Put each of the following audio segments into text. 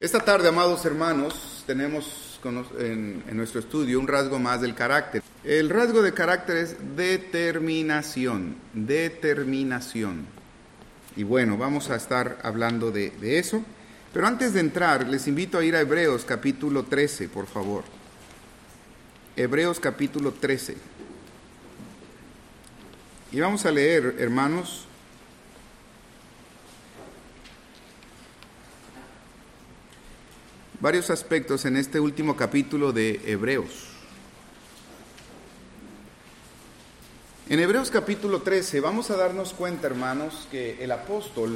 Esta tarde, amados hermanos, tenemos en nuestro estudio un rasgo más del carácter. El rasgo de carácter es determinación. Y bueno, vamos a estar hablando de eso. Pero antes de entrar, les invito a ir a Hebreos capítulo 13, por favor. Hebreos capítulo 13. Y vamos a leer, hermanos, varios aspectos en este último capítulo de Hebreos. En Hebreos capítulo 13 vamos a darnos cuenta, hermanos, que el apóstol,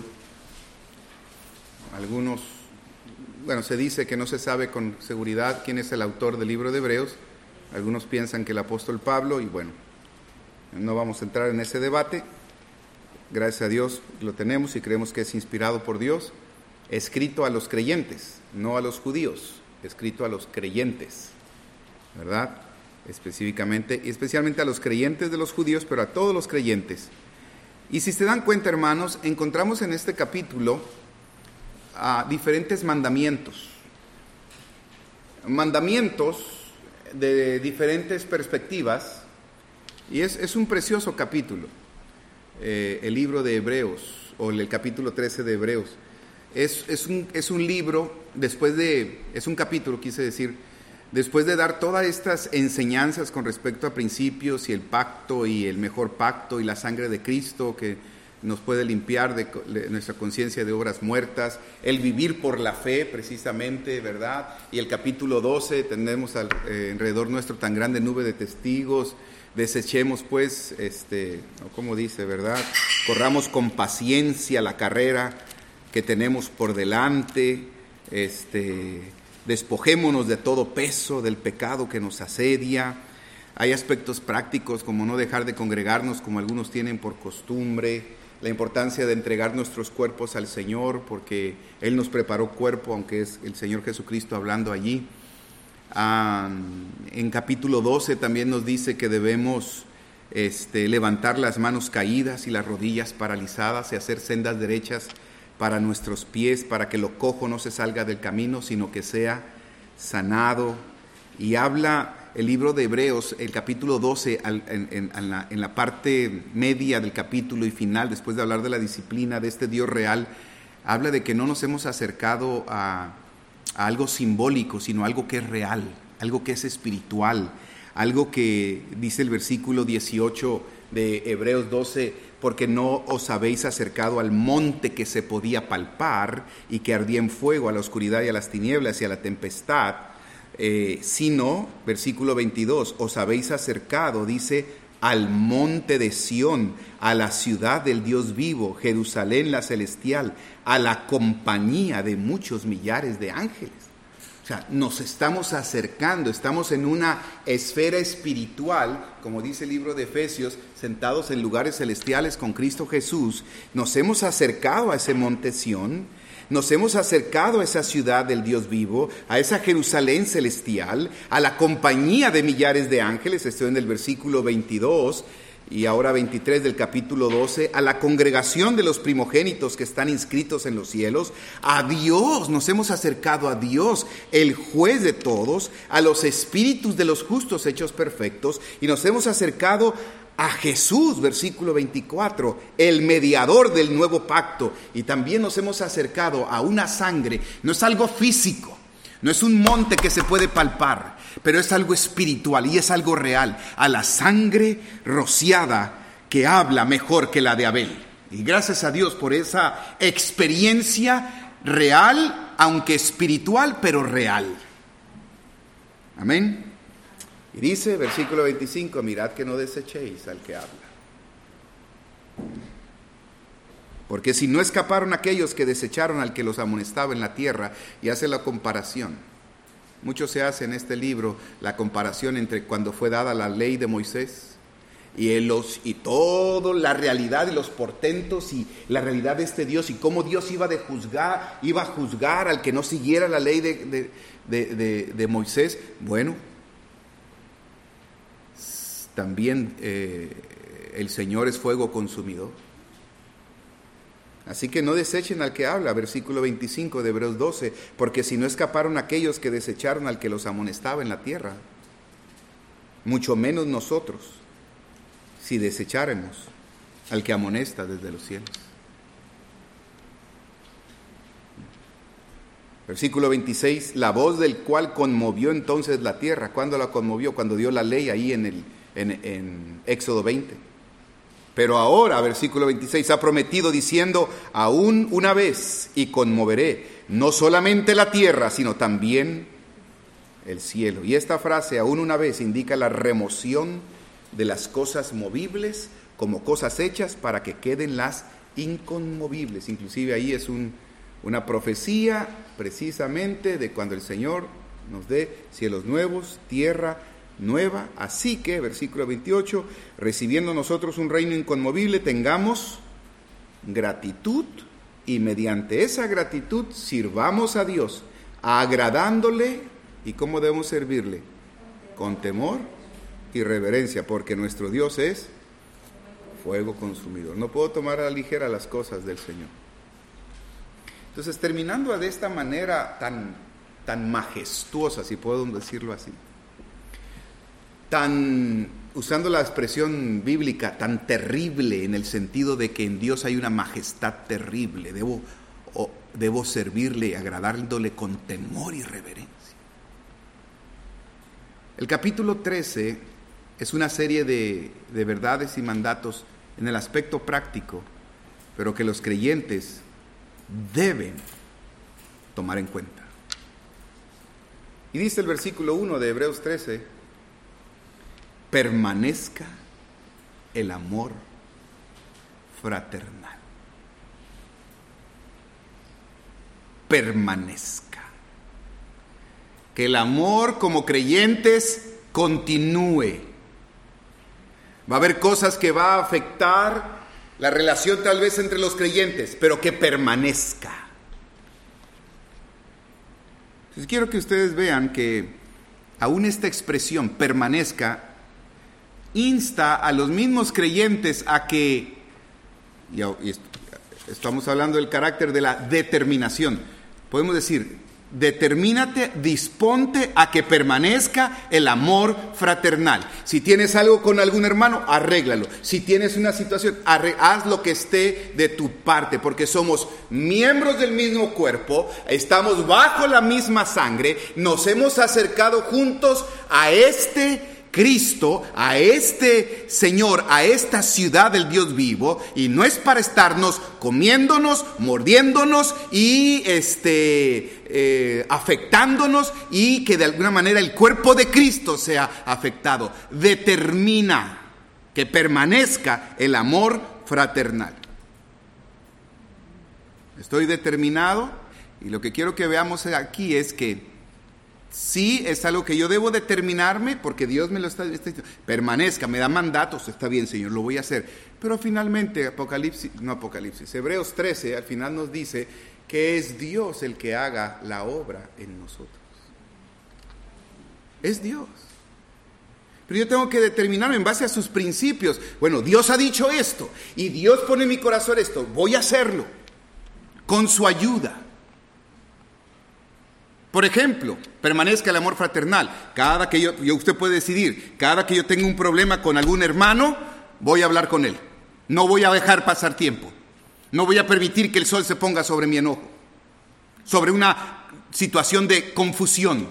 se dice que no se sabe con seguridad quién es el autor del libro de Hebreos. Algunos piensan que el apóstol Pablo, y bueno, no vamos a entrar en ese debate. Gracias a Dios lo tenemos y creemos que es inspirado por Dios. Escrito a los creyentes, no a los judíos, escrito a los creyentes, ¿verdad? Específicamente y especialmente a los creyentes de los judíos, pero a todos los creyentes. Y si se dan cuenta, hermanos, encontramos en este capítulo diferentes mandamientos de diferentes perspectivas, y es un precioso capítulo, el libro de Hebreos, o el capítulo 13 de Hebreos. Es un libro, es un capítulo, quise decir, después de dar todas estas enseñanzas con respecto a principios y el pacto y el mejor pacto y la sangre de Cristo que nos puede limpiar de nuestra conciencia de obras muertas, el vivir por la fe precisamente, ¿verdad? Y el capítulo 12, tenemos alrededor nuestro tan grande nube de testigos. Desechemos pues, como dice, ¿verdad? Corramos con paciencia la carrera que tenemos por delante, despojémonos de todo peso del pecado que nos asedia. Hay aspectos prácticos como no dejar de congregarnos como algunos tienen por costumbre, la importancia de entregar nuestros cuerpos al Señor porque Él nos preparó cuerpo, aunque es el Señor Jesucristo hablando allí. En capítulo 12 también nos dice que debemos levantar las manos caídas y las rodillas paralizadas y hacer sendas derechas para nuestros pies, para que lo cojo no se salga del camino, sino que sea sanado. Y habla el libro de Hebreos, el capítulo 12, en la parte media del capítulo y final, después de hablar de la disciplina de este Dios real, habla de que no nos hemos acercado a algo simbólico, sino algo que es real, algo que es espiritual, algo que dice el versículo 18 de Hebreos 12, porque no os habéis acercado al monte que se podía palpar y que ardía en fuego, a la oscuridad y a las tinieblas y a la tempestad, sino, versículo 22, os habéis acercado, dice, al monte de Sión, a la ciudad del Dios vivo, Jerusalén la celestial, a la compañía de muchos millares de ángeles. O sea, nos estamos acercando, estamos en una esfera espiritual, como dice el libro de Efesios, sentados en lugares celestiales con Cristo Jesús. Nos hemos acercado a ese monte Sión, nos hemos acercado a esa ciudad del Dios vivo, a esa Jerusalén celestial, a la compañía de millares de ángeles, estoy en el versículo 22, y ahora 23 del capítulo 12, a la congregación de los primogénitos que están inscritos en los cielos, a Dios, nos hemos acercado a Dios, el juez de todos, a los espíritus de los justos hechos perfectos, y nos hemos acercado a Jesús, versículo 24, el mediador del nuevo pacto, y también nos hemos acercado a una sangre, no es algo físico, no es un monte que se puede palpar, pero es algo espiritual y es algo real, a la sangre rociada que habla mejor que la de Abel. Y gracias a Dios por esa experiencia real, aunque espiritual, pero real. Amén. Y dice, versículo 25, mirad que no desechéis al que habla. Porque si no escaparon aquellos que desecharon al que los amonestaba en la tierra, y hace la comparación. Mucho se hace en este libro la comparación entre cuando fue dada la ley de Moisés y toda la realidad y los portentos y la realidad de este Dios y cómo Dios iba a juzgar al que no siguiera la ley de Moisés. Bueno, también el Señor es fuego consumidor. Así que no desechen al que habla, versículo 25 de Hebreos 12, porque si no escaparon aquellos que desecharon al que los amonestaba en la tierra, mucho menos nosotros, si desecháremos al que amonesta desde los cielos. Versículo 26, la voz del cual conmovió entonces la tierra. ¿Cuándo la conmovió? Cuando dio la ley ahí en Éxodo 20. Pero ahora, versículo 26, ha prometido diciendo, aún una vez y conmoveré, no solamente la tierra, sino también el cielo. Y esta frase, aún una vez, indica la remoción de las cosas movibles como cosas hechas para que queden las inconmovibles. Inclusive ahí es una profecía precisamente de cuando el Señor nos dé cielos nuevos, tierra nueva. Así que, versículo 28, recibiendo nosotros un reino inconmovible, tengamos gratitud y mediante esa gratitud sirvamos a Dios, agradándole. ¿Y cómo debemos servirle? Con temor y reverencia, porque nuestro Dios es fuego consumidor. No puedo tomar a la ligera las cosas del Señor. Entonces, terminando de esta manera tan majestuosa, si puedo decirlo así, usando la expresión bíblica, tan terrible en el sentido de que en Dios hay una majestad terrible, debo servirle, agradándole con temor y reverencia. El capítulo 13 es una serie de verdades y mandatos en el aspecto práctico, pero que los creyentes deben tomar en cuenta. Y dice el versículo 1 de Hebreos 13, permanezca el amor fraternal. Permanezca. Que el amor como creyentes continúe. Va a haber cosas que va a afectar la relación tal vez entre los creyentes, pero que permanezca. Entonces quiero que ustedes vean que aún esta expresión permanezca insta a los mismos creyentes a que, y estamos hablando del carácter de la determinación, podemos decir, determínate, disponte a que permanezca el amor fraternal. Si tienes algo con algún hermano, arréglalo. Si tienes una situación, haz lo que esté de tu parte, porque somos miembros del mismo cuerpo, estamos bajo la misma sangre, nos hemos acercado juntos a este Cristo, a este Señor, a esta ciudad del Dios vivo, y no es para estarnos comiéndonos, mordiéndonos y afectándonos, y que de alguna manera el cuerpo de Cristo sea afectado. Determina que permanezca el amor fraternal. Estoy determinado, y lo que quiero que veamos aquí es que sí, es algo que yo debo determinarme, porque Dios me lo está diciendo. Permanezca, me da mandatos, está bien, Señor, lo voy a hacer. Pero finalmente, Hebreos 13, al final nos dice que es Dios el que haga la obra en nosotros. Es Dios. Pero yo tengo que determinarme en base a sus principios. Bueno, Dios ha dicho esto, y Dios pone en mi corazón esto, voy a hacerlo, con su ayuda. Por ejemplo, permanezca el amor fraternal. Cada que usted puede decidir, cada que yo tenga un problema con algún hermano, voy a hablar con él. No voy a dejar pasar tiempo. No voy a permitir que el sol se ponga sobre mi enojo, sobre una situación de confusión.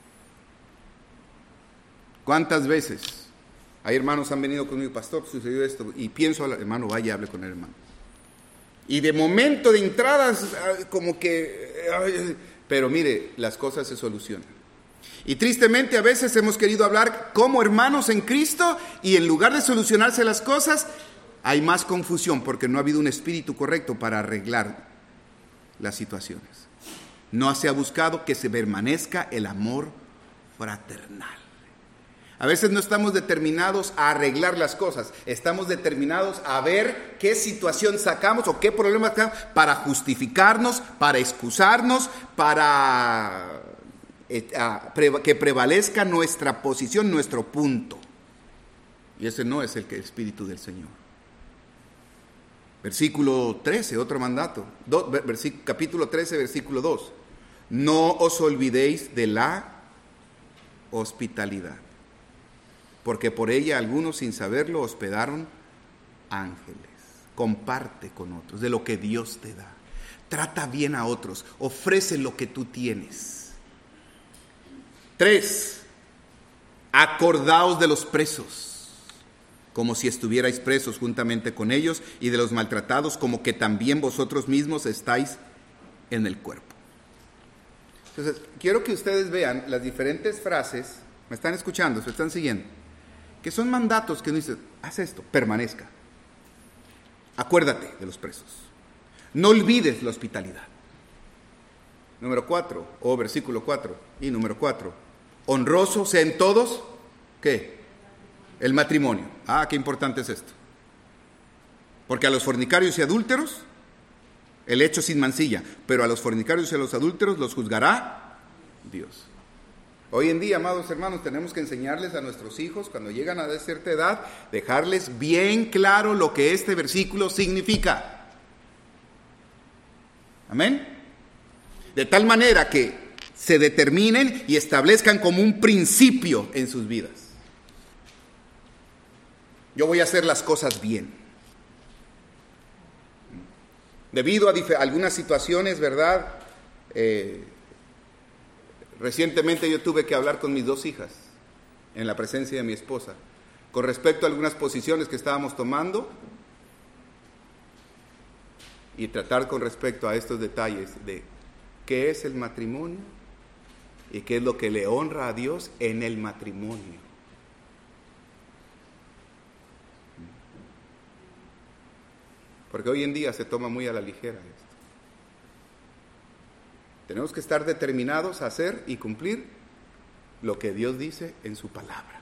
¿Cuántas veces hay hermanos que han venido conmigo, pastor, sucedió esto? Y pienso, hermano, vaya, hable con el hermano. Y de momento, de entradas, como que... Pero mire, las cosas se solucionan. Y tristemente a veces hemos querido hablar como hermanos en Cristo, y en lugar de solucionarse las cosas, hay más confusión porque no ha habido un espíritu correcto para arreglar las situaciones. No se ha buscado que se permanezca el amor fraternal. A veces no estamos determinados a arreglar las cosas, estamos determinados a ver qué situación sacamos o qué problema sacamos para justificarnos, para excusarnos, para que prevalezca nuestra posición, nuestro punto. Y ese no es el espíritu del Señor. Versículo 13, otro mandato. Capítulo 13, versículo 2. No os olvidéis de la hospitalidad, porque por ella algunos sin saberlo hospedaron ángeles. Comparte con otros de lo que Dios te da. Trata bien a otros, ofrece lo que tú tienes. 3. Acordaos de los presos, como si estuvierais presos juntamente con ellos, y de los maltratados, como que también vosotros mismos estáis en el cuerpo. Entonces, quiero que ustedes vean las diferentes frases, me están escuchando, se están siguiendo, que son mandatos que uno dice, haz esto, permanezca. Acuérdate de los presos. No olvides la hospitalidad. Número 4, o versículo 4, y número 4. Honroso sea en todos, ¿qué? El matrimonio. Ah, qué importante es esto. Porque a los fornicarios y adúlteros, el hecho sin mancilla, pero a los fornicarios y a los adúlteros los juzgará Dios. Hoy en día, amados hermanos, tenemos que enseñarles a nuestros hijos, cuando llegan a cierta edad, dejarles bien claro lo que este versículo significa. Amén. De tal manera que se determinen y establezcan como un principio en sus vidas. Yo voy a hacer las cosas bien. Debido a algunas situaciones, ¿verdad? Recientemente yo tuve que hablar con mis 2 hijas en la presencia de mi esposa con respecto a algunas posiciones que estábamos tomando y tratar con respecto a estos detalles de qué es el matrimonio y qué es lo que le honra a Dios en el matrimonio. Porque hoy en día se toma muy a la ligera esto. Tenemos que estar determinados a hacer y cumplir lo que Dios dice en su palabra.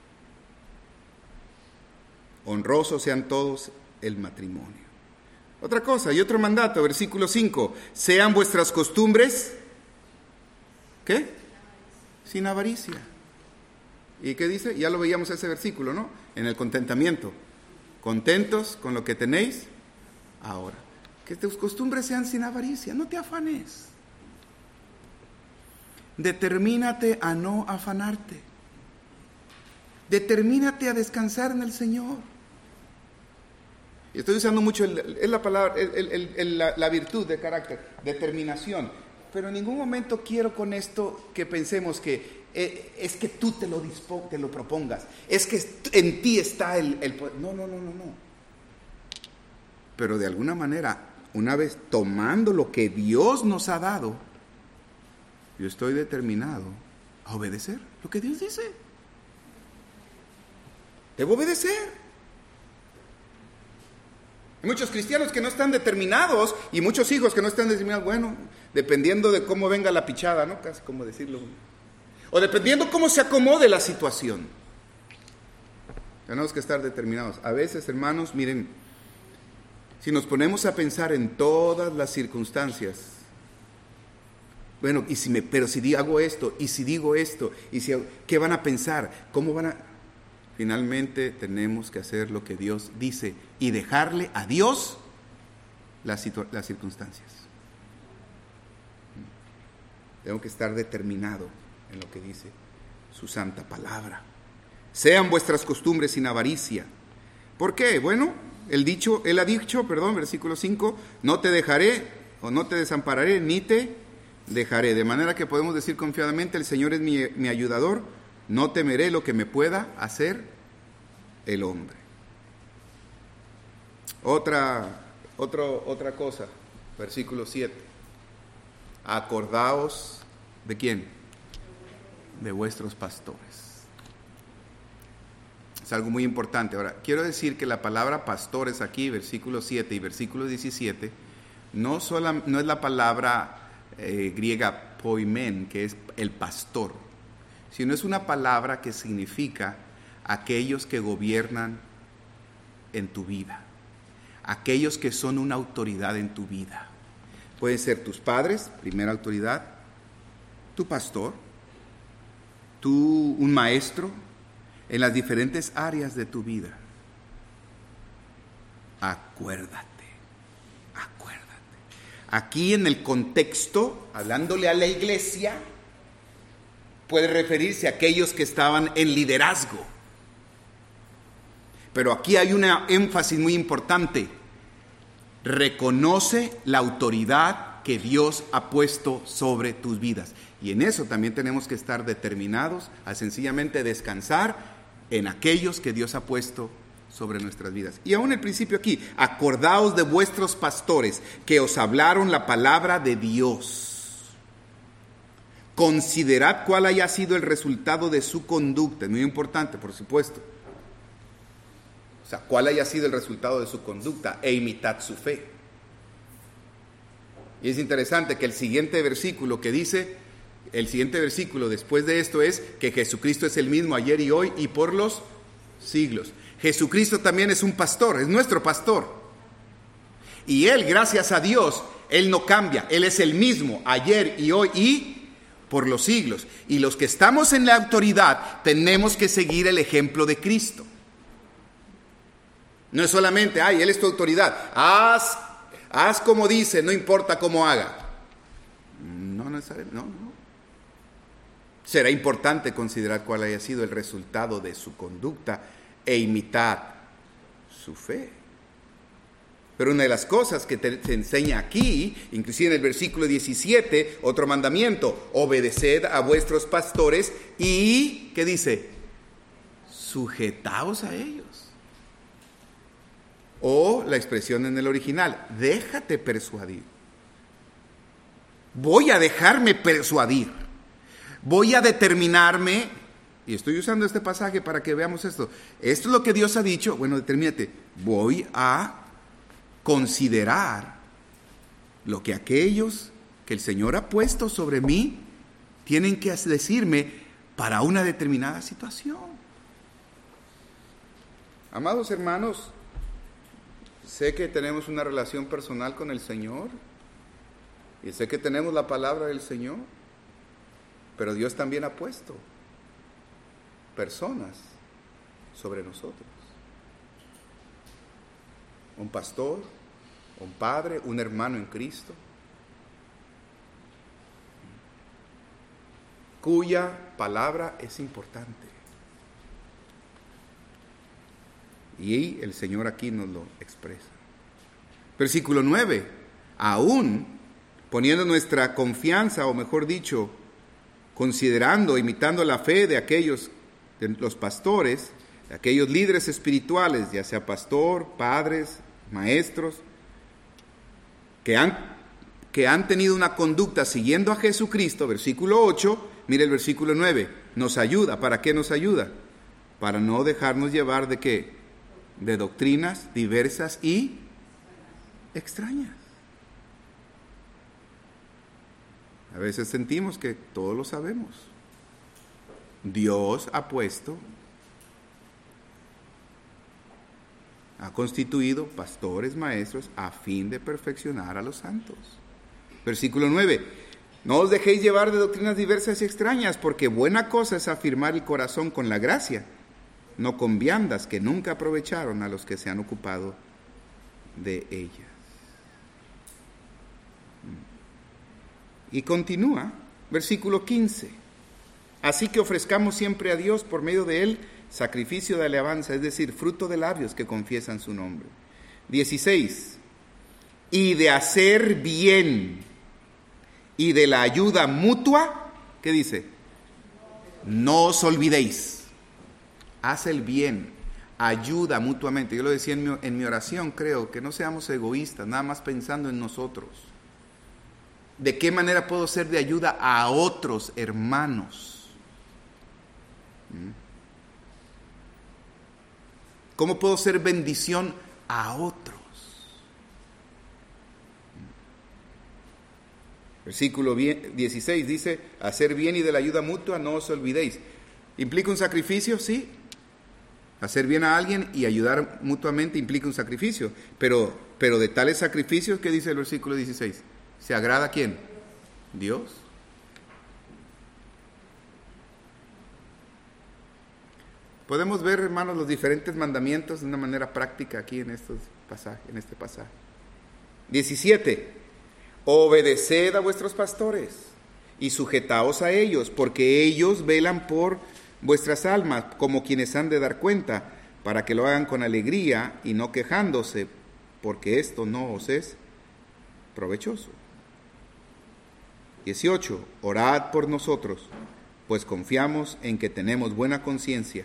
Honrosos sean todos el matrimonio. Otra cosa y otro mandato, versículo 5. Sean vuestras costumbres, ¿qué? Sin avaricia. ¿Y qué dice? Ya lo veíamos ese versículo, ¿no? En el contentamiento. Contentos con lo que tenéis ahora. Que tus costumbres sean sin avaricia, no te afanes. Determínate a no afanarte. Determínate a descansar en el Señor. Y estoy usando mucho es la palabra, la virtud de carácter, determinación. Pero en ningún momento quiero con esto que pensemos que es que tú te lo propongas. Es que en ti está el poder. No. Pero de alguna manera, una vez tomando lo que Dios nos ha dado, yo estoy determinado a obedecer lo que Dios dice. Debo obedecer. Hay muchos cristianos que no están determinados y muchos hijos que no están determinados. Bueno, dependiendo de cómo venga la pichada, ¿no? Casi como decirlo. O dependiendo cómo se acomode la situación. Tenemos que estar determinados. A veces, hermanos, miren, si nos ponemos a pensar en todas las circunstancias, bueno, pero si hago esto, y si digo esto, ¿qué van a pensar? ¿Cómo van a...? Finalmente tenemos que hacer lo que Dios dice y dejarle a Dios las circunstancias. Tengo que estar determinado en lo que dice su santa palabra. Sean vuestras costumbres sin avaricia. ¿Por qué? Bueno, él ha dicho, versículo 5, no te dejaré o no te desampararé ni te dejaré. De manera que podemos decir confiadamente, el Señor es mi ayudador, no temeré lo que me pueda hacer el hombre. Otra cosa, versículo 7. Acordaos ¿de quién? De vuestros pastores. Es algo muy importante. Ahora, quiero decir que la palabra pastores aquí, versículo 7 y versículo 17, no es la palabra griega poimen, que es el pastor, sino es una palabra que significa aquellos que gobiernan en tu vida, aquellos que son una autoridad en tu vida. Pueden ser tus padres, primera autoridad, tu pastor, un maestro, en las diferentes áreas de tu vida. Acuérdate. Aquí en el contexto, hablándole a la iglesia, puede referirse a aquellos que estaban en liderazgo. Pero aquí hay una énfasis muy importante. Reconoce la autoridad que Dios ha puesto sobre tus vidas. Y en eso también tenemos que estar determinados a sencillamente descansar en aquellos que Dios ha puesto sobre nuestras vidas. Y aún el principio aquí, acordaos de vuestros pastores que os hablaron la palabra de Dios. Considerad cuál haya sido el resultado de su conducta. Es muy importante, por supuesto. O sea, cuál haya sido el resultado de su conducta e imitad su fe. Y es interesante que el siguiente versículo después de esto es que Jesucristo es el mismo ayer y hoy y por los siglos. Jesucristo también es un pastor, es nuestro pastor. Y Él, gracias a Dios, Él no cambia. Él es el mismo ayer y hoy y por los siglos. Y los que estamos en la autoridad tenemos que seguir el ejemplo de Cristo. No es solamente, Él es tu autoridad, haz como dice, no importa cómo haga. No. Será importante considerar cuál haya sido el resultado de su conducta e imitar su fe. Pero una de las cosas que te enseña aquí, inclusive en el versículo 17, otro mandamiento, obedeced a vuestros pastores y, ¿qué dice? Sujetaos a ellos. O la expresión en el original, déjate persuadir. Voy a dejarme persuadir. Voy a determinarme, y estoy usando este pasaje para que veamos esto. Esto es lo que Dios ha dicho. Bueno, determínate. Voy a considerar lo que aquellos que el Señor ha puesto sobre mí tienen que decirme para una determinada situación. Amados hermanos, sé que tenemos una relación personal con el Señor y sé que tenemos la palabra del Señor, pero Dios también ha puesto personas sobre nosotros. Un pastor, un padre, un hermano en Cristo, cuya palabra es importante. Y el Señor aquí nos lo expresa. Versículo 9. Aún poniendo nuestra confianza, o mejor dicho, considerando, imitando la fe de aquellos, de los pastores, de aquellos líderes espirituales, ya sea pastor, padres, maestros, que han tenido una conducta siguiendo a Jesucristo, versículo 8, mire el versículo 9, nos ayuda. ¿Para qué nos ayuda? Para no dejarnos llevar ¿de qué? De doctrinas diversas y extrañas. A veces sentimos que todos lo sabemos. Dios ha constituido pastores, maestros, a fin de perfeccionar a los santos. Versículo 9. No os dejéis llevar de doctrinas diversas y extrañas, porque buena cosa es afirmar el corazón con la gracia, no con viandas que nunca aprovecharon a los que se han ocupado de ellas. Y continúa, versículo 15. Así que ofrezcamos siempre a Dios por medio de Él sacrificio de alabanza, es decir, fruto de labios que confiesan su nombre. 16. Y de hacer bien y de la ayuda mutua, ¿qué dice? No os olvidéis. Haz el bien, ayuda mutuamente. Yo lo decía en mi oración, creo, que no seamos egoístas, nada más pensando en nosotros. ¿De qué manera puedo ser de ayuda a otros hermanos? ¿Cómo puedo ser bendición a otros? Versículo 16 dice, hacer bien y de la ayuda mutua no os olvidéis. ¿Implica un sacrificio? Sí. Hacer bien a alguien y ayudar mutuamente implica un sacrificio. Pero de tales sacrificios, ¿qué dice el versículo 16? ¿Se agrada a quién? Dios. Podemos ver, hermanos, los diferentes mandamientos de una manera práctica aquí en este pasaje. 17. obedeced a vuestros pastores y sujetaos a ellos, porque ellos velan por vuestras almas, como quienes han de dar cuenta, para que lo hagan con alegría y no quejándose, porque esto no os es provechoso. 18. Orad por nosotros, pues confiamos en que tenemos buena conciencia.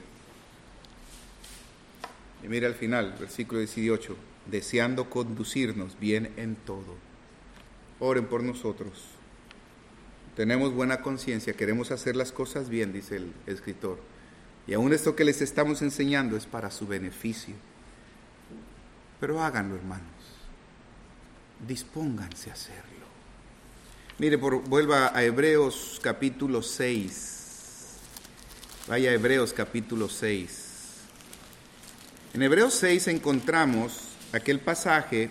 Y mira al final, versículo 18, deseando conducirnos bien en todo. Oren por nosotros. Tenemos buena conciencia, queremos hacer las cosas bien, dice el escritor. Y aún esto que les estamos enseñando es para su beneficio. Pero háganlo, hermanos. Dispónganse a hacerlo. Mire, vuelva a Hebreos capítulo 6. Vaya a Hebreos capítulo 6. En Hebreos 6 encontramos aquel pasaje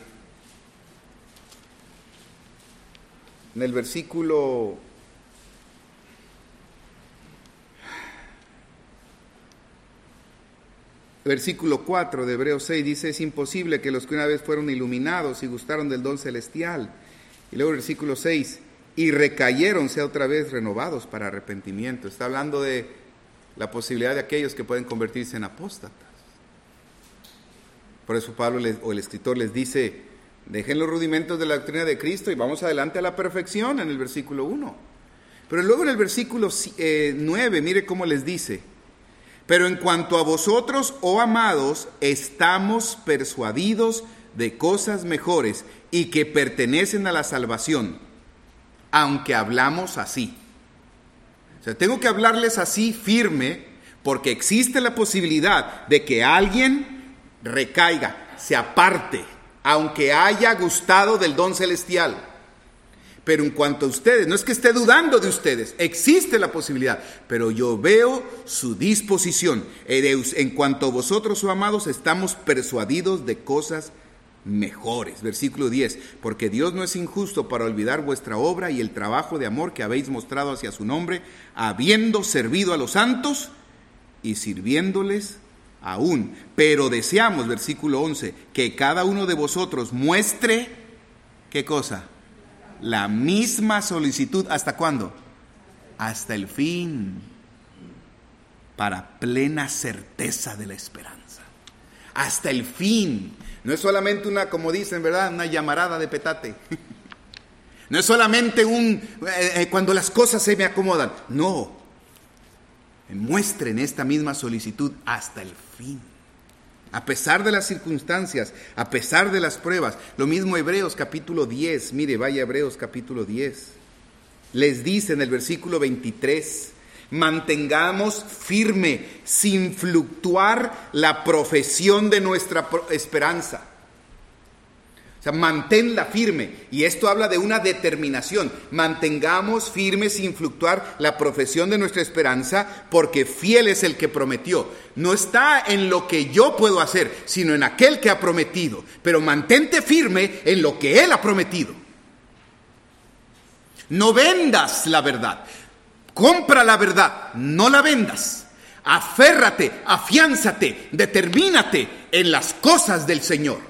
en el versículo 4 de Hebreos 6 dice: es imposible que los que una vez fueron iluminados y gustaron del don celestial. Y luego el versículo 6, y recayeron, sea otra vez renovados para arrepentimiento. Está hablando de la posibilidad de aquellos que pueden convertirse en apóstatas. Por eso Pablo o el escritor les dice: dejen los rudimentos de la doctrina de Cristo y vamos adelante a la perfección, en el versículo 1. Pero luego en el versículo 9, mire cómo les dice: pero en cuanto a vosotros, oh amados, estamos persuadidos de cosas mejores y que pertenecen a la salvación, aunque hablamos así. O sea, tengo que hablarles así firme, porque existe la posibilidad de que alguien recaiga, se aparte, aunque haya gustado del don celestial. Pero en cuanto a ustedes, no es que esté dudando de ustedes, existe la posibilidad, pero yo veo su disposición. En cuanto a vosotros, oh amados, estamos persuadidos de cosas mejores. Versículo 10, porque Dios no es injusto para olvidar vuestra obra y el trabajo de amor que habéis mostrado hacia su nombre, habiendo servido a los santos y sirviéndoles aún. Pero deseamos, versículo 11, que cada uno de vosotros muestre, ¿qué cosa? La misma solicitud. ¿Hasta cuándo? Hasta el fin, para plena certeza de la esperanza. Hasta el fin. No es solamente una, como dicen, ¿verdad?, una llamarada de petate. No es solamente cuando las cosas se me acomodan. No. Muestren esta misma solicitud hasta el fin. A pesar de las circunstancias, a pesar de las pruebas. Lo mismo Hebreos capítulo 10. Mire, vaya a Hebreos capítulo 10. Les dice en el versículo 23: mantengamos firme, sin fluctuar, la profesión de nuestra esperanza. O sea, manténla firme. Y esto habla de una determinación. Mantengamos firme, sin fluctuar, la profesión de nuestra esperanza, porque fiel es el que prometió. No está en lo que yo puedo hacer, sino en aquel que ha prometido. Pero mantente firme en lo que Él ha prometido. No vendas la verdad. Compra la verdad, no la vendas. Aférrate, afiánzate, determínate en las cosas del Señor.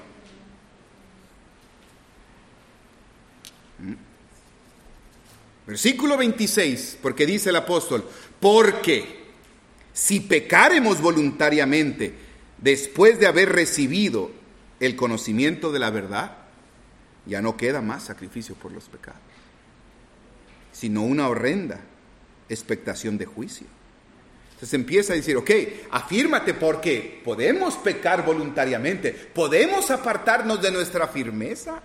Versículo 26, porque dice el apóstol: porque si pecáremos voluntariamente después de haber recibido el conocimiento de la verdad, ya no queda más sacrificio por los pecados, sino una horrenda expectación de juicio. Entonces empieza a decir: ok, afírmate, porque podemos pecar voluntariamente, podemos apartarnos de nuestra firmeza,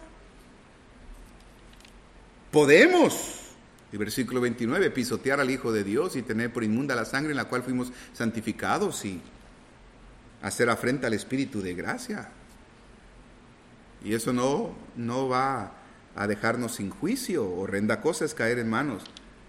podemos. Y versículo 29, pisotear al Hijo de Dios y tener por inmunda la sangre en la cual fuimos santificados y hacer afrenta al Espíritu de gracia. Y eso no va a dejarnos sin juicio. Horrenda cosa es caer en manos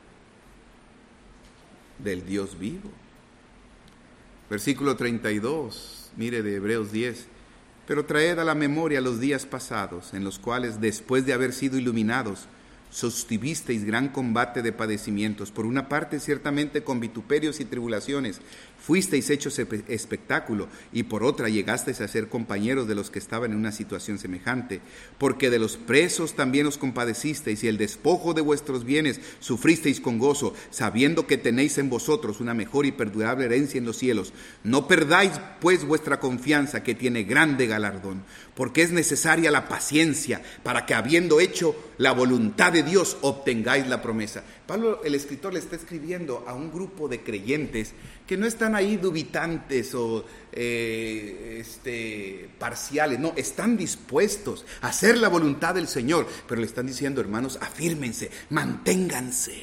del Dios vivo. Versículo 32, mire, de Hebreos 10. Pero traed a la memoria los días pasados, en los cuales, después de haber sido iluminados, sostuvisteis gran combate de padecimientos, por una parte ciertamente con vituperios y tribulaciones, fuisteis hechos espectáculo, y por otra llegasteis a ser compañeros de los que estaban en una situación semejante, porque de los presos también os compadecisteis, y el despojo de vuestros bienes sufristeis con gozo, sabiendo que tenéis en vosotros una mejor y perdurable herencia en los cielos. No perdáis pues vuestra confianza, que tiene grande galardón, porque es necesaria la paciencia, para que habiendo hecho la voluntad de Dios, obtengáis la promesa. Pablo, el escritor, le está escribiendo a un grupo de creyentes que no están ahí dubitantes o parciales, no, están dispuestos a hacer la voluntad del Señor, pero le están diciendo, hermanos, afírmense, manténganse,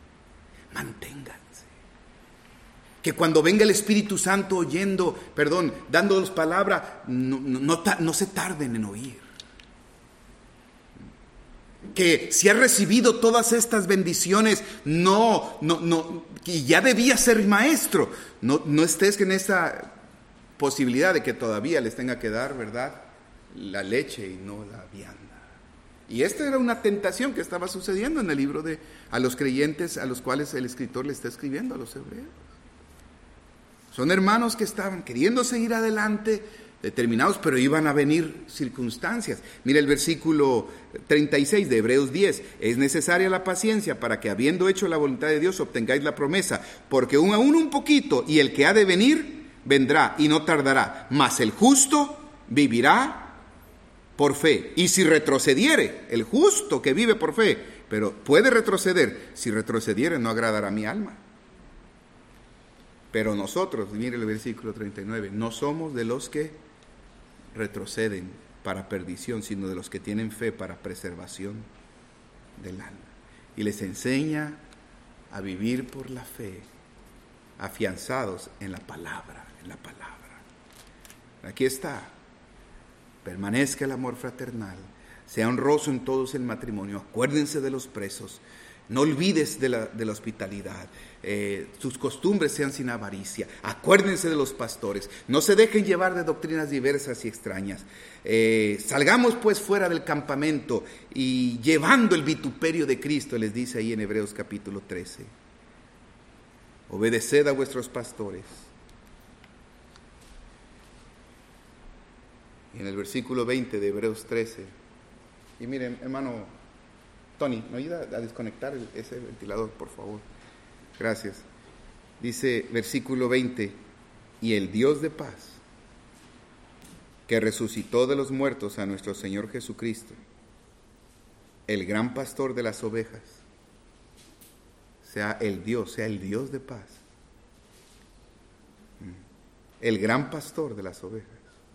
que cuando venga el Espíritu Santo dándonos palabra, no se tarden en oír. Que si has recibido todas estas bendiciones, y ya debía ser maestro, no estés en esa posibilidad de que todavía les tenga que dar, ¿verdad?, la leche y no la vianda. Y esta era una tentación que estaba sucediendo en el libro a los creyentes a los cuales el escritor le está escribiendo, a los hebreos. Son hermanos que estaban queriendo seguir adelante, determinados, pero iban a venir circunstancias. Mira el versículo 36 de Hebreos 10. Es necesaria la paciencia para que, habiendo hecho la voluntad de Dios, obtengáis la promesa, porque aún un poquito, y el que ha de venir, vendrá y no tardará, mas el justo vivirá por fe. Y si retrocediere, el justo que vive por fe, pero puede retroceder, si retrocediere no agradará a mi alma. Pero nosotros, mire el versículo 39, no somos de los que retroceden para perdición, sino de los que tienen fe para preservación del alma. Y les enseña a vivir por la fe, afianzados en la palabra, Aquí está. Permanezca el amor fraternal, sea honroso en todos el matrimonio, acuérdense de los presos, no olvides de la hospitalidad, sus costumbres sean sin avaricia, acuérdense de los pastores, no se dejen llevar de doctrinas diversas y extrañas. Salgamos pues fuera del campamento y llevando el vituperio de Cristo, les dice ahí en Hebreos capítulo 13. Obedeced a vuestros pastores. Y en el versículo 20 de Hebreos 13, y miren, hermano Tony, ¿me ayuda a desconectar ese ventilador, por favor? Gracias. Dice, versículo 20, y el Dios de paz, que resucitó de los muertos a nuestro Señor Jesucristo, el gran pastor de las ovejas, sea el Dios de paz, el gran pastor de las ovejas,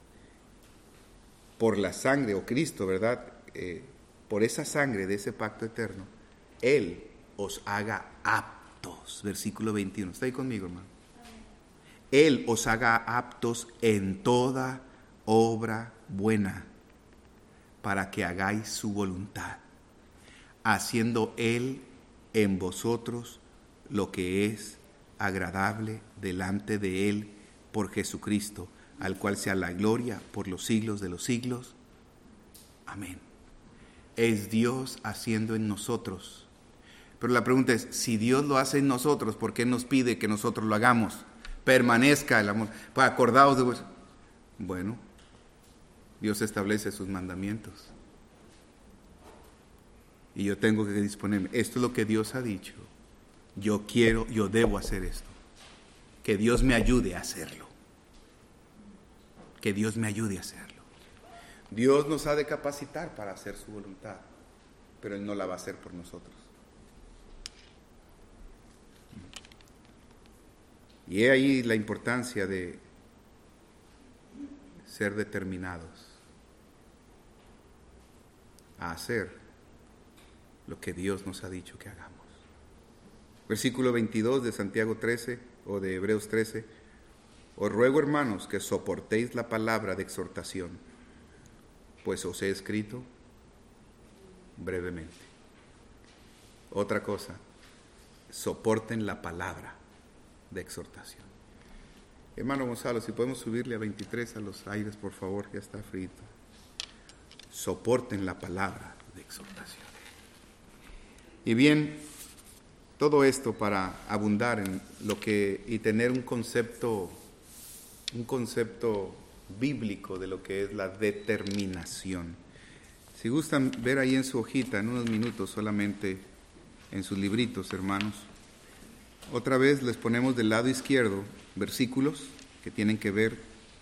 por la sangre, o Cristo, ¿verdad?, por esa sangre de ese pacto eterno, Él os haga aptos. Versículo 21. ¿Está ahí conmigo, hermano? Él os haga aptos en toda obra buena, para que hagáis su voluntad, haciendo Él en vosotros lo que es agradable delante de Él por Jesucristo, al cual sea la gloria por los siglos de los siglos. Amén. Es Dios haciendo en nosotros. Pero la pregunta es, si Dios lo hace en nosotros, ¿por qué nos pide que nosotros lo hagamos? Permanezca el amor. Pues acordaos de vos. Bueno, Dios establece sus mandamientos. Y yo tengo que disponerme. Esto es lo que Dios ha dicho. Yo debo hacer esto. Que Dios me ayude a hacerlo. Que Dios me ayude a hacerlo. Dios nos ha de capacitar para hacer su voluntad, pero Él no la va a hacer por nosotros. Y he ahí la importancia de ser determinados a hacer lo que Dios nos ha dicho que hagamos. Versículo 22 de Santiago 13 o de Hebreos 13. Os ruego, hermanos, que soportéis la palabra de exhortación, pues os he escrito brevemente. Otra cosa, soporten la palabra de exhortación. Hermano Gonzalo, si podemos subirle a 23 a los aires, por favor, ya está frito. Soporten la palabra de exhortación. Y bien, todo esto para abundar en lo que y tener un concepto bíblico de lo que es la determinación. Si gustan ver ahí en su hojita, en unos minutos solamente, en sus libritos, hermanos, otra vez les ponemos del lado izquierdo versículos que tienen que ver.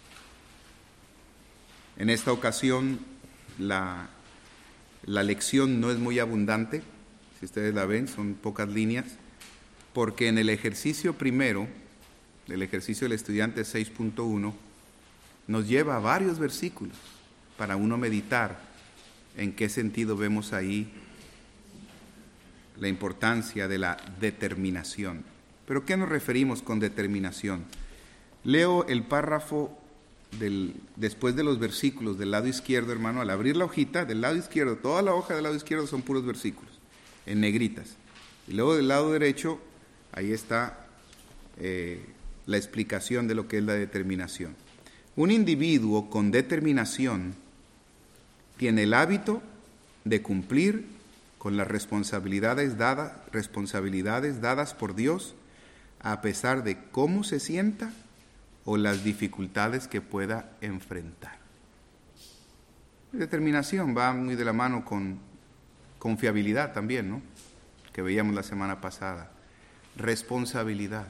En esta ocasión la lección no es muy abundante, si ustedes la ven, son pocas líneas, porque en el ejercicio primero, el ejercicio del estudiante 6.1, nos lleva a varios versículos para uno meditar en qué sentido vemos ahí la importancia de la determinación. ¿Pero qué nos referimos con determinación? Leo el párrafo después de los versículos del lado izquierdo, hermano. Al abrir la hojita, del lado izquierdo, toda la hoja del lado izquierdo son puros versículos, en negritas. Y luego del lado derecho, ahí está la explicación de lo que es la determinación. Un individuo con determinación tiene el hábito de cumplir con las responsabilidades dadas por Dios, a pesar de cómo se sienta o las dificultades que pueda enfrentar. Determinación va muy de la mano con confiabilidad también, ¿no? Que veíamos la semana pasada. Responsabilidad.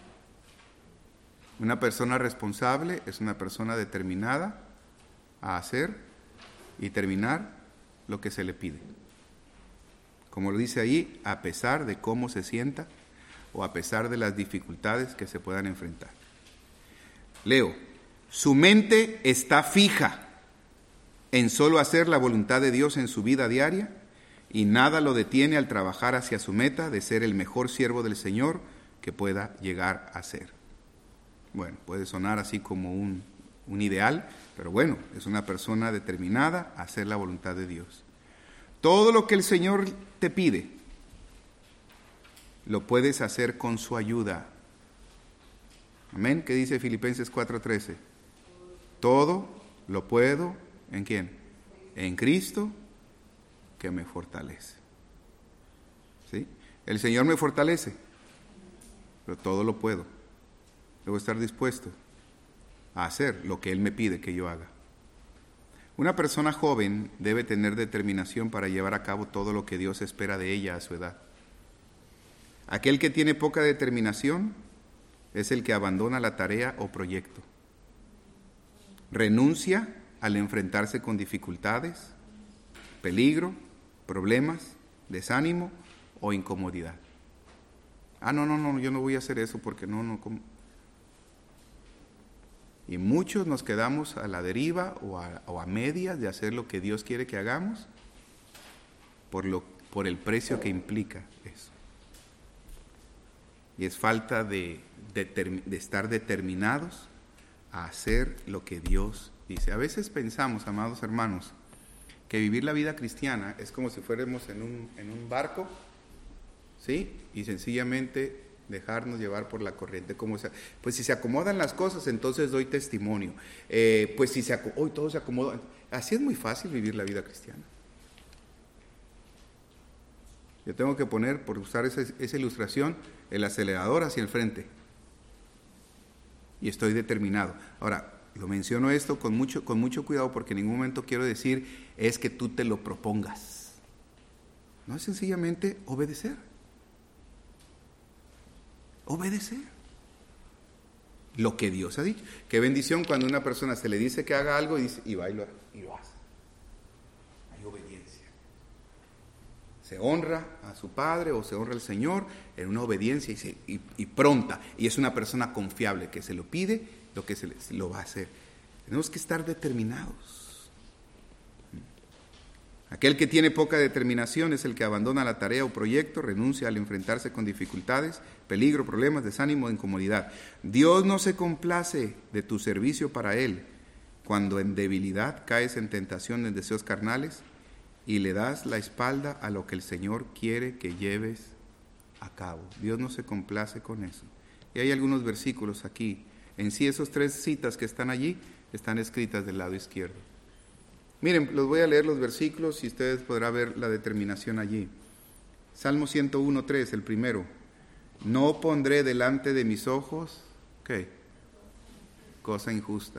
Una persona responsable es una persona determinada a hacer y terminar lo que se le pide. Como lo dice ahí, a pesar de cómo se sienta o a pesar de las dificultades que se puedan enfrentar. Leo, su mente está fija en solo hacer la voluntad de Dios en su vida diaria y nada lo detiene al trabajar hacia su meta de ser el mejor siervo del Señor que pueda llegar a ser. Bueno, puede sonar así como un ideal, pero bueno, es una persona determinada a hacer la voluntad de Dios. Todo lo que el Señor te pide, lo puedes hacer con su ayuda. Amén. ¿Qué dice Filipenses 4:13? Todo lo puedo, ¿en quién? En Cristo que me fortalece. ¿Sí? El Señor me fortalece, pero todo lo puedo. Debo estar dispuesto a hacer lo que Él me pide que yo haga. Una persona joven debe tener determinación para llevar a cabo todo lo que Dios espera de ella a su edad. Aquel que tiene poca determinación es el que abandona la tarea o proyecto. Renuncia al enfrentarse con dificultades, peligro, problemas, desánimo o incomodidad. No, yo no voy a hacer eso porque no. Y muchos nos quedamos a la deriva o a medias de hacer lo que Dios quiere que hagamos por el precio que implica eso. Y es falta de estar determinados a hacer lo que Dios dice. A veces pensamos, amados hermanos, que vivir la vida cristiana es como si fuéramos en un barco, ¿sí? Y sencillamente dejarnos llevar por la corriente, como sea. Pues si se acomodan las cosas, entonces doy testimonio. Pues si hoy todo se acomoda. Así es muy fácil vivir la vida cristiana. Yo tengo que poner, por usar esa ilustración, el acelerador hacia el frente. Y estoy determinado. Ahora, lo menciono esto con mucho cuidado porque en ningún momento quiero decir es que tú te lo propongas. No, es sencillamente obedecer. Obedecer lo que Dios ha dicho. Qué bendición cuando a una persona se le dice que haga algo y va y lo hace. Hay obediencia. Se honra a su padre o se honra al Señor en una obediencia y pronta. Y es una persona confiable que se lo pide, lo va a hacer. Tenemos que estar determinados. Aquel que tiene poca determinación es el que abandona la tarea o proyecto, renuncia al enfrentarse con dificultades, peligro, problemas, desánimo, incomodidad. Dios no se complace de tu servicio para Él cuando en debilidad caes en tentaciones, deseos carnales y le das la espalda a lo que el Señor quiere que lleves a cabo. Dios no se complace con eso. Y hay algunos versículos aquí. En sí, esos 3 citas que están allí están escritas del lado izquierdo. Miren, los voy a leer los versículos y ustedes podrán ver la determinación allí. Salmo 101:3, el primero. No pondré delante de mis ojos, ¿qué? Cosa injusta.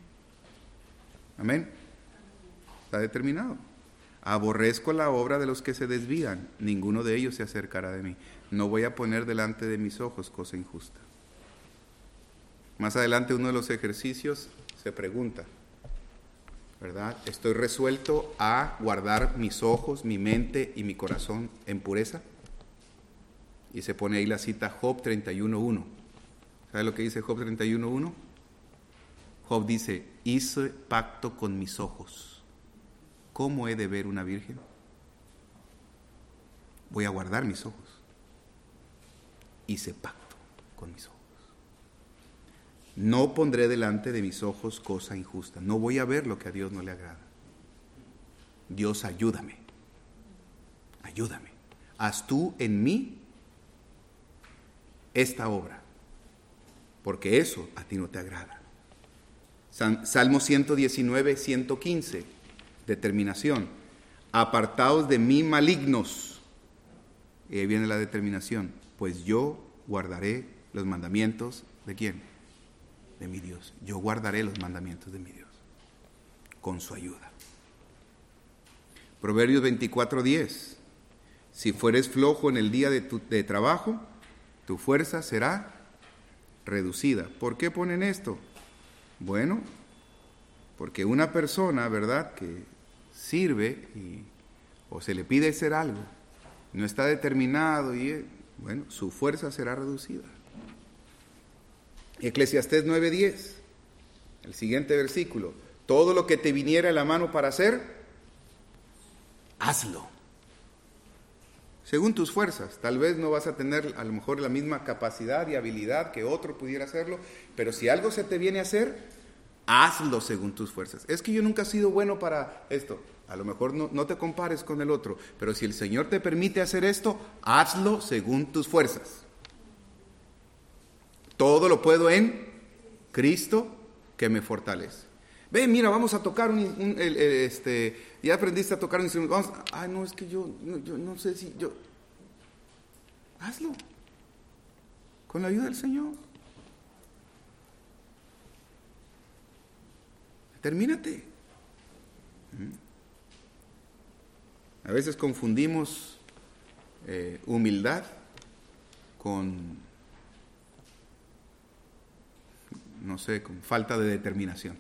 Amén. Está determinado. Aborrezco la obra de los que se desvían, ninguno de ellos se acercará de mí. No voy a poner delante de mis ojos cosa injusta. Más adelante uno de los ejercicios se pregunta, ¿verdad? ¿Estoy resuelto a guardar mis ojos, mi mente y mi corazón en pureza? Y se pone ahí la cita Job 31:1. ¿Sabe lo que dice Job 31:1? Job dice, hice pacto con mis ojos. ¿Cómo he de ver una virgen? Voy a guardar mis ojos. Hice pacto con mis ojos. No pondré delante de mis ojos cosa injusta. No voy a ver lo que a Dios no le agrada. Dios, ayúdame. Ayúdame. Haz tú en mí esta obra, porque eso a ti no te agrada. Salmo 119:115, determinación. Apartaos de mí, malignos. Y ahí viene la determinación. Pues yo guardaré los mandamientos ¿de quién? De mi Dios. Yo guardaré los mandamientos de mi Dios con su ayuda. Proverbios 24:10. Si fueres flojo en el día de trabajo, tu fuerza será reducida. ¿Por qué ponen esto? Bueno, porque una persona, ¿verdad?, que sirve o se le pide hacer algo, no está determinado y, bueno, su fuerza será reducida. Eclesiastés 9:10, el siguiente versículo. Todo lo que te viniera a la mano para hacer, hazlo. Según tus fuerzas. Tal vez no vas a tener a lo mejor la misma capacidad y habilidad que otro pudiera hacerlo, pero si algo se te viene a hacer, hazlo según tus fuerzas. Es que yo nunca he sido bueno para esto. A lo mejor no te compares con el otro, pero si el Señor te permite hacer esto, hazlo según tus fuerzas. Todo lo puedo en Cristo que me fortalece. Ven, mira, vamos a tocar ya aprendiste a tocar un instrumento. No, es que yo no sé si yo. Hazlo. Con la ayuda del Señor. Termínate. A veces confundimos humildad con, no sé, con falta de determinación.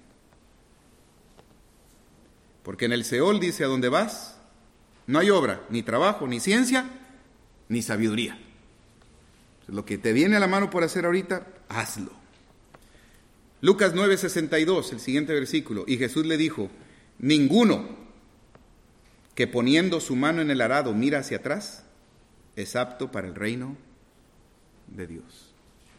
Porque en el Seol dice, ¿a dónde vas? No hay obra, ni trabajo, ni ciencia, ni sabiduría. Lo que te viene a la mano por hacer ahorita, hazlo. Lucas 9:62, el siguiente versículo. Y Jesús le dijo, ninguno que poniendo su mano en el arado mira hacia atrás, es apto para el reino de Dios.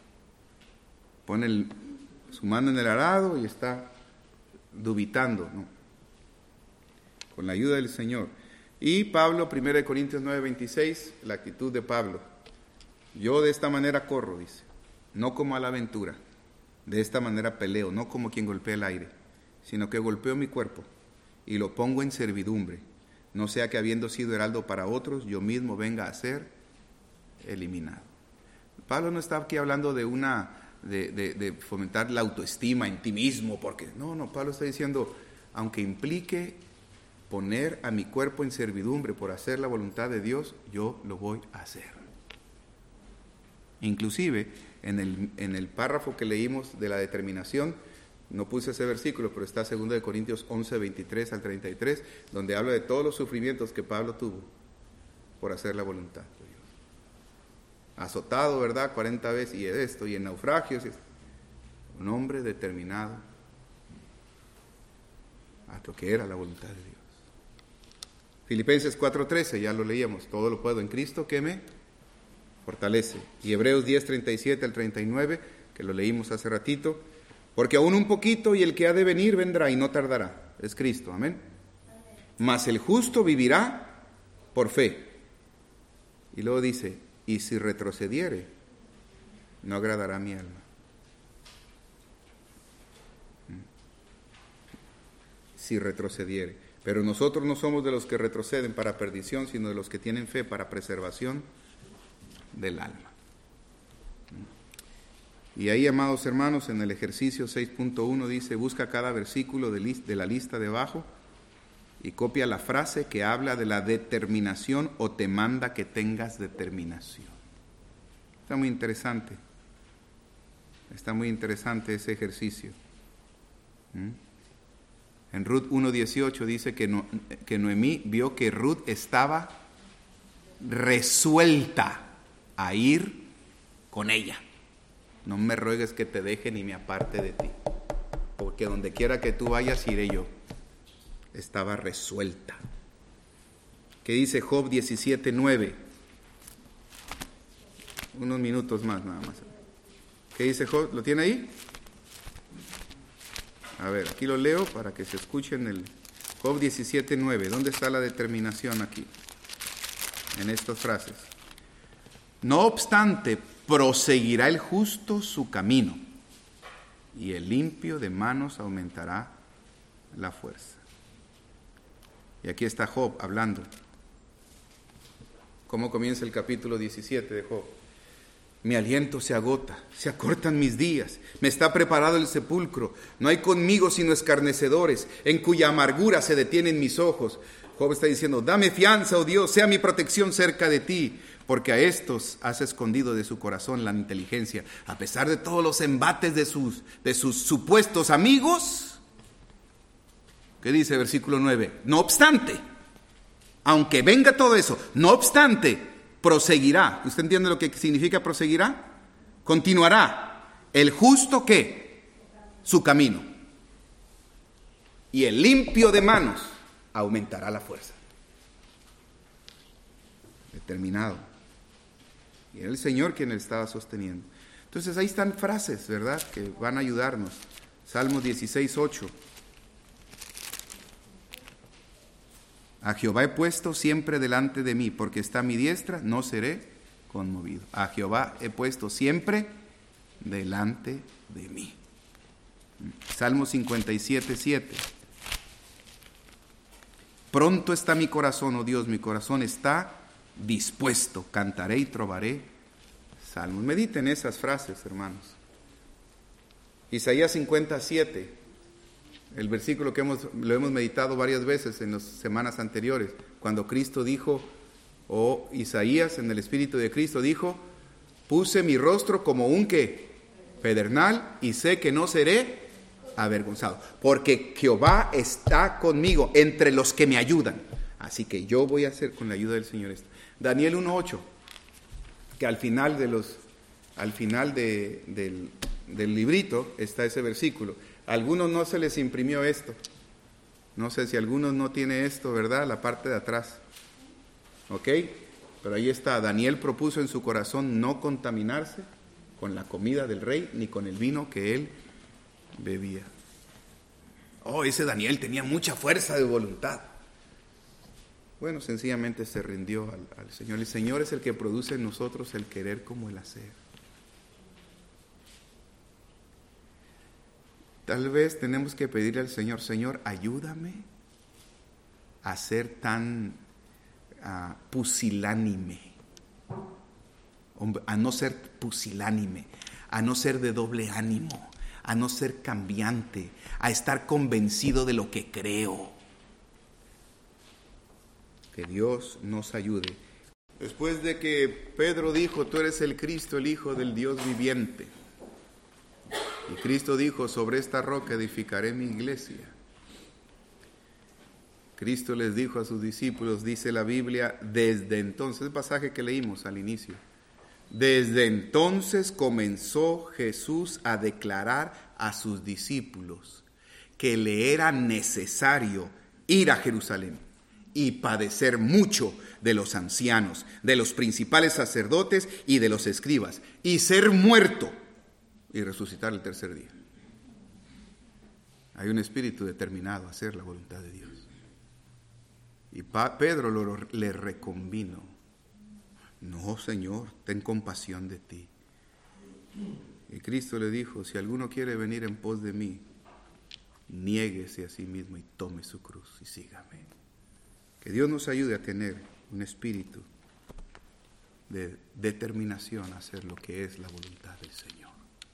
Pone su mano en el arado y está dubitando, ¿no? Con la ayuda del Señor. Y Pablo, 1 Corintios 9:26, la actitud de Pablo. Yo de esta manera corro, dice, no como a la aventura. De esta manera peleo, no como quien golpea el aire, sino que golpeo mi cuerpo y lo pongo en servidumbre. No sea que habiendo sido heraldo para otros, yo mismo venga a ser eliminado. Pablo no está aquí hablando de fomentar la autoestima en ti mismo, porque no, Pablo está diciendo, aunque implique poner a mi cuerpo en servidumbre por hacer la voluntad de Dios, yo lo voy a hacer. Inclusive, en el párrafo que leímos de la determinación, no puse ese versículo, pero está 2 Corintios 11:23 al 33, donde habla de todos los sufrimientos que Pablo tuvo por hacer la voluntad de Dios. Azotado, ¿verdad?, 40 veces, y esto, y en naufragios. Un hombre determinado a lo que era la voluntad de Dios. Filipenses 4:13, ya lo leíamos, todo lo puedo en Cristo que me fortalece. Y Hebreos 10:37 al 39, que lo leímos hace ratito, porque aún un poquito y el que ha de venir vendrá y no tardará. Es Cristo, amén. Mas el justo vivirá por fe. Y luego dice, y si retrocediere, no agradará a mi alma. Si retrocediere. Pero nosotros no somos de los que retroceden para perdición, sino de los que tienen fe para preservación del alma. Y ahí, amados hermanos, en el ejercicio 6.1 dice, busca cada versículo de la lista debajo y copia la frase que habla de la determinación o te manda que tengas determinación. Está muy interesante ese ejercicio. En Ruth 1.18 dice que Noemí vio que Ruth estaba resuelta a ir con ella. No me ruegues que te deje ni me aparte de ti, porque donde quiera que tú vayas iré yo. Estaba resuelta. ¿Qué dice Job 17.9? Unos minutos más nada más. ¿Qué dice Job? ¿Lo tiene ahí? A ver, aquí lo leo para que se escuche en el Job 17.9. ¿Dónde está la determinación aquí? En estas frases. No obstante, proseguirá el justo su camino, y el limpio de manos aumentará la fuerza. Y aquí está Job hablando. ¿Cómo comienza el capítulo 17 de Job? Mi aliento se agota, se acortan mis días, me está preparado el sepulcro, no hay conmigo sino escarnecedores, en cuya amargura se detienen mis ojos. Job está diciendo, dame fianza, oh Dios, sea mi protección cerca de ti, porque a estos has escondido de su corazón la inteligencia. A pesar de todos los embates de sus supuestos amigos, ¿qué dice el versículo 9? No obstante, aunque venga todo eso, no obstante, proseguirá. ¿Usted entiende lo que significa proseguirá? Continuará. ¿El justo qué? Su camino. Y el limpio de manos aumentará la fuerza. Determinado. Y era el Señor quien le estaba sosteniendo. Entonces ahí están frases, ¿verdad?, que van a ayudarnos. Salmos 16:8. A Jehová he puesto siempre delante de mí, porque está a mi diestra, no seré conmovido. A Jehová he puesto siempre delante de mí. Salmo 57:7. Pronto está mi corazón, oh Dios, mi corazón está dispuesto, cantaré y trovaré salmos. Mediten esas frases, hermanos. Isaías 57. El versículo que lo hemos meditado varias veces en las semanas anteriores, cuando Cristo dijo, o Isaías en el Espíritu de Cristo dijo, puse mi rostro como un ¿qué? Pedernal, y sé que no seré avergonzado, porque Jehová está conmigo entre los que me ayudan. Así que yo voy a hacer con la ayuda del Señor esto. Daniel 1:8, que al final del librito está ese versículo. A algunos no se les imprimió esto. No sé si algunos no tiene esto, ¿verdad? La parte de atrás. ¿Ok? Pero ahí está. Daniel propuso en su corazón no contaminarse con la comida del rey ni con el vino que él bebía. Oh, ese Daniel tenía mucha fuerza de voluntad. Bueno, sencillamente se rindió al Señor. El Señor es el que produce en nosotros el querer como el hacer. Tal vez tenemos que pedirle al Señor, Señor, ayúdame a ser tan pusilánime, a no ser pusilánime, a no ser de doble ánimo, a no ser cambiante, a estar convencido de lo que creo. Que Dios nos ayude. Después de que Pedro dijo, tú eres el Cristo, el Hijo del Dios viviente. Y Cristo dijo, sobre esta roca edificaré mi iglesia. Cristo les dijo a sus discípulos, dice la Biblia, desde entonces, el pasaje que leímos al inicio, desde entonces comenzó Jesús a declarar a sus discípulos que le era necesario ir a Jerusalén y padecer mucho de los ancianos, de los principales sacerdotes y de los escribas, y ser muerto y resucitar el tercer día. Hay un espíritu determinado a hacer la voluntad de Dios. Y Pedro le reconvino. No, Señor, ten compasión de ti. Y Cristo le dijo, si alguno quiere venir en pos de mí, niéguese a sí mismo y tome su cruz y sígame. Que Dios nos ayude a tener un espíritu de determinación a hacer lo que es la voluntad del Señor.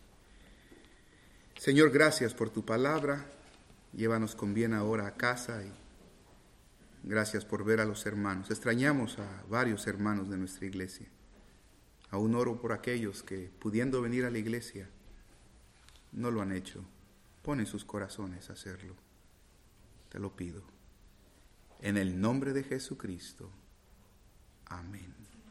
Señor, gracias por tu palabra. Llévanos con bien ahora a casa y gracias por ver a los hermanos. Extrañamos a varios hermanos de nuestra iglesia. Aún oro por aquellos que, pudiendo venir a la iglesia, no lo han hecho. Pon en sus corazones hacerlo. Te lo pido. En el nombre de Jesucristo. Amén.